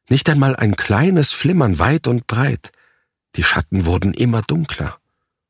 Nicht einmal ein kleines Flimmern weit und breit. Die Schatten wurden immer dunkler.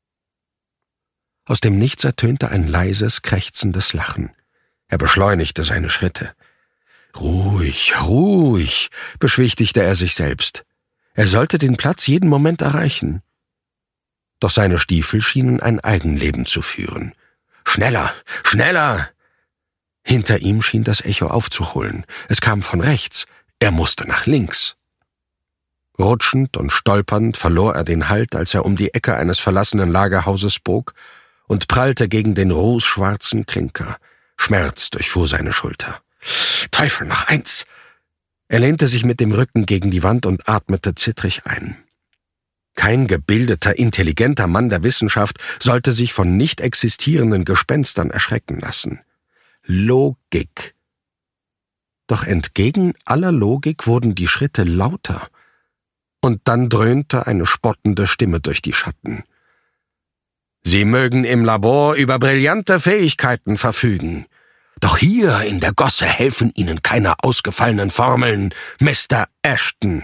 Aus dem Nichts ertönte ein leises, krächzendes Lachen. Er beschleunigte seine Schritte. »Ruhig, ruhig«, beschwichtigte er sich selbst. Er sollte den Platz jeden Moment erreichen. Doch seine Stiefel schienen ein Eigenleben zu führen. »Schneller, schneller!« Hinter ihm schien das Echo aufzuholen. Es kam von rechts. Er musste nach links. Rutschend und stolpernd verlor er den Halt, als er um die Ecke eines verlassenen Lagerhauses bog und prallte gegen den rußschwarzen Klinker. Schmerz durchfuhr seine Schulter. »Teufel, noch eins!« Er lehnte sich mit dem Rücken gegen die Wand und atmete zittrig ein. Kein gebildeter, intelligenter Mann der Wissenschaft sollte sich von nicht existierenden Gespenstern erschrecken lassen. Logik. Doch entgegen aller Logik wurden die Schritte lauter. Und dann dröhnte eine spottende Stimme durch die Schatten. »Sie mögen im Labor über brillante Fähigkeiten verfügen. Doch hier in der Gosse helfen Ihnen keine ausgefallenen Formeln, Mr. Ashton.«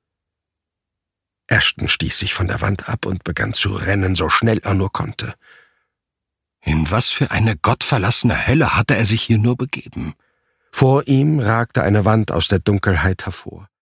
Ashton stieß sich von der Wand ab und begann zu rennen, so schnell er nur konnte. In was für eine gottverlassene Hölle hatte er sich hier nur begeben? Vor ihm ragte eine Wand aus der Dunkelheit hervor.